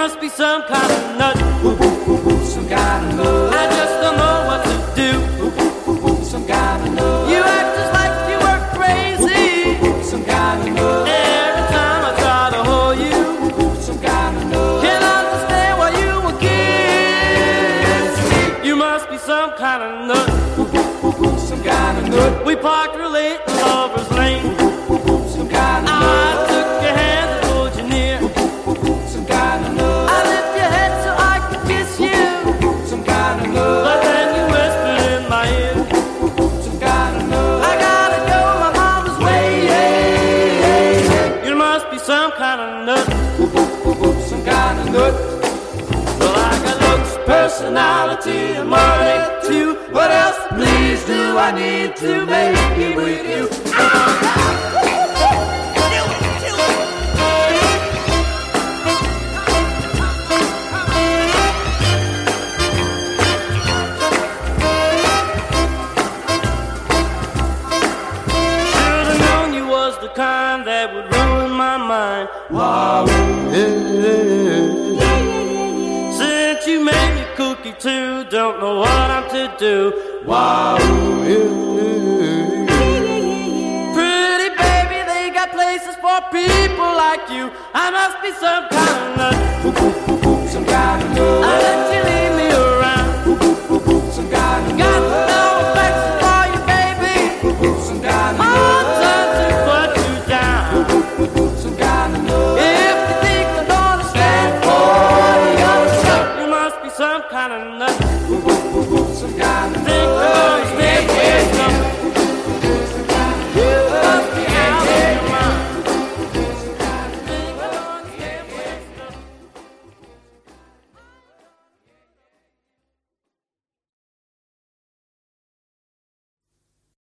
must be some kind of nut. Some kind of nut. I just don't know what to do. Some kind of nut. You act just like you were crazy. Some kind of nut. Every time I try to hold you, some kind of nut. Can't understand why you were kissing. You must be some kind of nut. Some kind of nut. We parked real late in Lover's Lane. Some kind of nut. I took your hand and pulled you near. Some kind of nut. I lift your head so I could kiss you. Some kind of nut. But then you whispered in my ear. Some kind of nut. I gotta go, my mama's waiting. You must be some kind of nut. Some kind of nut. Well, I got looks, personality, and money too. What else, please, do I need to make me with you? Should've known you was the kind that would ruin my mind. Wow. Since you made me cookie too, don't know what I'm to do. Wow. Pretty baby, they got places for people like you. I must be some kind of nut. Some kind of nut. I let you leave.